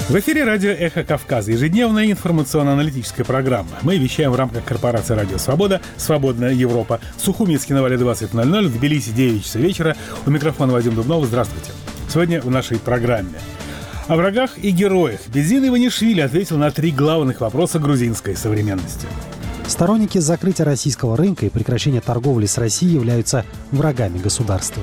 В эфире радио «Эхо Кавказа», ежедневная информационно-аналитическая программа. Мы вещаем в рамках корпорации «Радио Свобода», «Свободная Европа». В Сухуминске на Вале 20:00, в Тбилиси 9 часов вечера. У микрофона Вадим Дубнов. Здравствуйте. Сегодня в нашей программе о врагах и героях Безин Иванишвили ответил на 3 главных вопроса грузинской современности. Сторонники закрытия российского рынка и прекращения торговли с Россией являются врагами государства.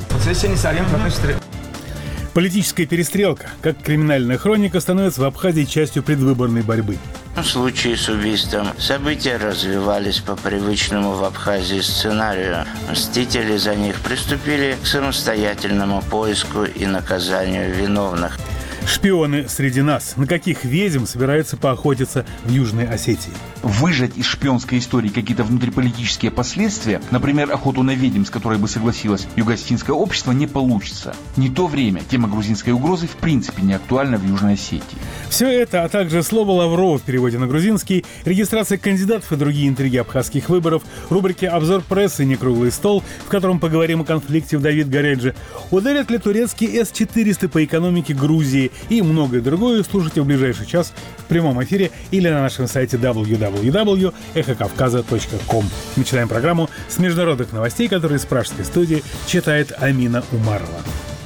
Политическая перестрелка, как криминальная хроника, становится в Абхазии частью предвыборной борьбы. В случае с убийством события развивались по привычному в Абхазии сценарию. Мстители за них приступили к самостоятельному поиску и наказанию виновных. Шпионы среди нас. На каких ведьм собираются поохотиться в Южной Осетии? Выжать из шпионской истории какие-то внутриполитические последствия, например, охоту на ведьм, с которой бы согласилось юго-осетинское общество, не получится. Не то время. Тема грузинской угрозы в принципе не актуальна в Южной Осетии. Все это, а также слово Лаврова в переводе на грузинский, регистрация кандидатов и другие интриги абхазских выборов, рубрики «Обзор прессы» и «Некруглый стол», в котором поговорим о конфликте в Давид-Горедже, ударят ли турецкие С-400 по экономике Грузии и многое другое слушайте в ближайший час в прямом эфире или на нашем сайте www.эхокавказа.ком. Начинаем программу с международных новостей, которые из пражской студии читает Амина Умарова.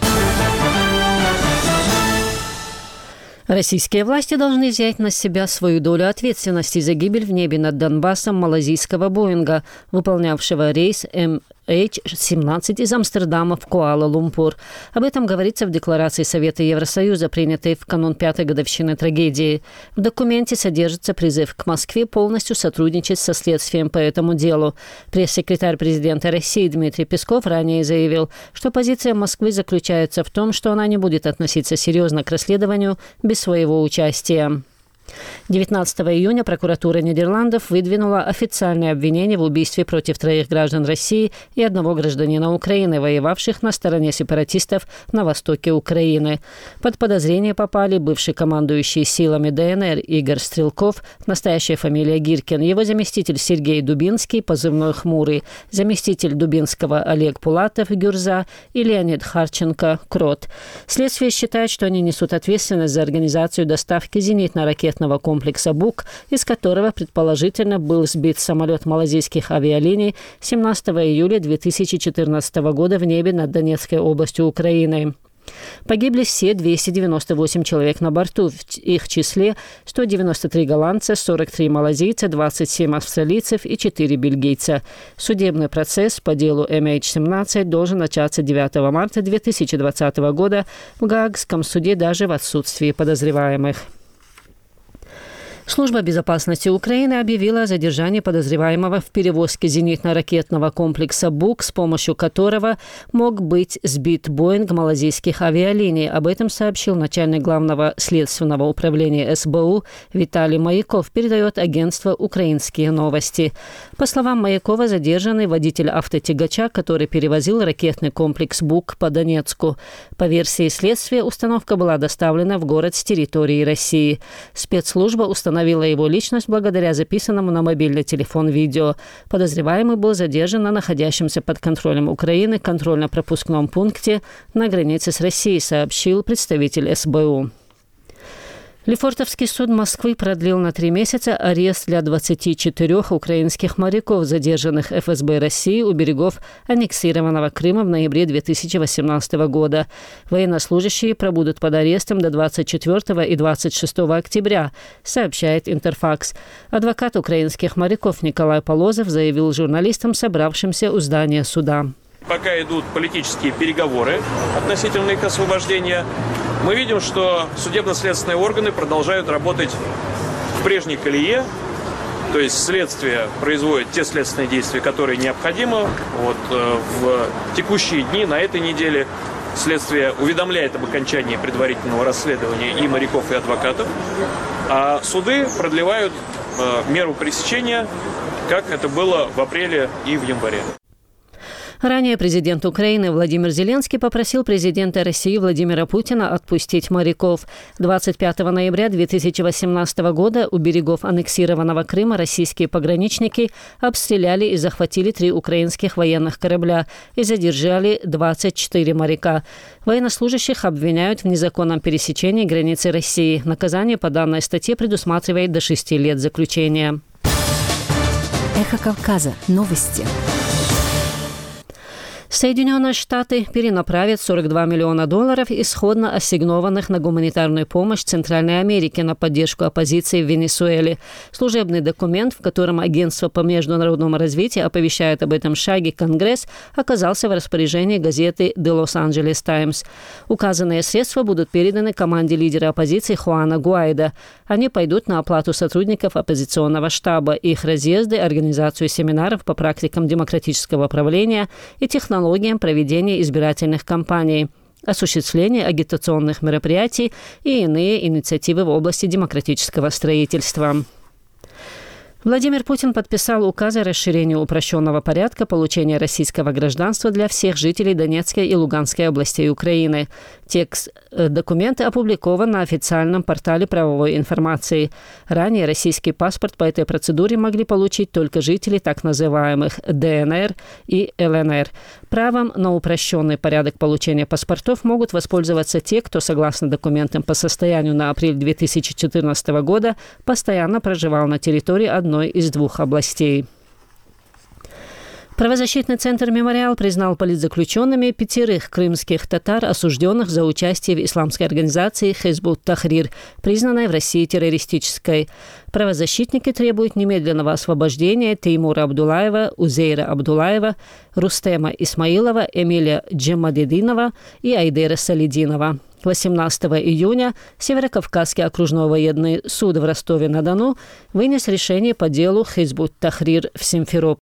Российские власти должны взять на себя свою долю ответственности за гибель в небе над Донбассом малазийского Боинга, выполнявшего рейс MH17 из Амстердама в Куала-Лумпур. Об этом говорится в декларации Совета Евросоюза, принятой в канун 5-й годовщины трагедии. В документе содержится призыв к Москве полностью сотрудничать со следствием по этому делу. Пресс-секретарь президента России Дмитрий Песков ранее заявил, что позиция Москвы заключается в том, что она не будет относиться серьезно к расследованию без своего участия. 19 июня прокуратура Нидерландов выдвинула официальное обвинение в убийстве против 3 граждан России и 1 гражданина Украины, воевавших на стороне сепаратистов на востоке Украины. Под подозрение попали бывший командующий силами ДНР Игорь Стрелков, настоящая фамилия Гиркин, его заместитель Сергей Дубинский, позывной «Хмурый», заместитель Дубинского Олег Пулатов, Гюрза, и Леонид Харченко, Крот. Следствие считает, что они несут ответственность за организацию доставки зенитно-ракетного комплекса «Бук», из которого, предположительно, был сбит самолет малазийских авиалиний 17 июля 2014 года в небе над Донецкой областью Украины. Погибли все 298 человек на борту, в их числе 193 голландца, 43 малазийца, 27 австралийцев и 4 бельгийца. Судебный процесс по делу MH17 должен начаться 9 марта 2020 года в Гаагском суде даже в отсутствии подозреваемых. Служба безопасности Украины объявила о задержании подозреваемого в перевозке зенитно-ракетного комплекса «Бук», с помощью которого мог быть сбит Боинг малазийских авиалиний. Об этом сообщил начальник главного следственного управления СБУ Виталий Маяков, передает агентство «Украинские новости». По словам Маякова, задержанный водитель автотягача, который перевозил ракетный комплекс «Бук» по Донецку. По версии следствия, установка была доставлена в город с территории России. Спецслужба установила его личность благодаря записанному на мобильный телефон видео. Подозреваемый был задержан на находящемся под контролем Украины контрольно-пропускном пункте на границе с Россией, сообщил представитель СБУ. Лефортовский суд Москвы продлил на 3 месяца арест для 24 украинских моряков, задержанных ФСБ России у берегов аннексированного Крыма в ноябре 2018 года. Военнослужащие пробудут под арестом до 24 и 26 октября, сообщает Интерфакс. Адвокат украинских моряков Николай Полозов заявил журналистам, собравшимся у здания суда. Пока идут политические переговоры относительно их освобождения, мы видим, что судебно-следственные органы продолжают работать в прежней колее, то есть следствие производит те следственные действия, которые необходимы. В текущие дни, на этой неделе, следствие уведомляет об окончании предварительного расследования и моряков, и адвокатов, а суды продлевают меру пресечения, как это было в апреле и в январе. Ранее президент Украины Владимир Зеленский попросил президента России Владимира Путина отпустить моряков. 25 ноября 2018 года у берегов аннексированного Крыма российские пограничники обстреляли и захватили 3 украинских военных корабля и задержали 24 моряка. Военнослужащих обвиняют в незаконном пересечении границы России. Наказание по данной статье предусматривает до 6 лет заключения. Эхо Кавказа. Новости. Соединенные Штаты перенаправят $42 миллиона исходно ассигнованных на гуманитарную помощь Центральной Америке на поддержку оппозиции в Венесуэле. Служебный документ, в котором Агентство по международному развитию оповещает об этом шаге Конгресс, оказался в распоряжении газеты The Los Angeles Times. Указанные средства будут переданы команде лидера оппозиции Хуана Гуайдо. Они пойдут на оплату сотрудников оппозиционного штаба, их разъезды, организацию семинаров по практикам демократического правления и технологиям проведения избирательных кампаний, осуществление агитационных мероприятий и иные инициативы в области демократического строительства. Владимир Путин подписал указ о расширении упрощенного порядка получения российского гражданства для всех жителей Донецкой и Луганской областей Украины. Текст документа опубликован на официальном портале правовой информации. Ранее российский паспорт по этой процедуре могли получить только жители так называемых ДНР и ЛНР. Правом на упрощенный порядок получения паспортов могут воспользоваться те, кто, согласно документам по состоянию на апрель 2014 года, постоянно проживал на территории одной из 2 областей. Правозащитный центр «Мемориал» признал политзаключенными 5 крымских татар, осужденных за участие в исламской организации «Хизбут Тахрир», признанной в России террористической. Правозащитники требуют немедленного освобождения Теймура Абдулаева, Узейра Абдулаева, Рустема Исмаилова, Эмиля Джемадединова и Айдера Салидинова. 18 июня Северокавказский окружной военный суд в Ростове-на-Дону вынес решение по делу «Хизбут Тахрир» в Симферополе.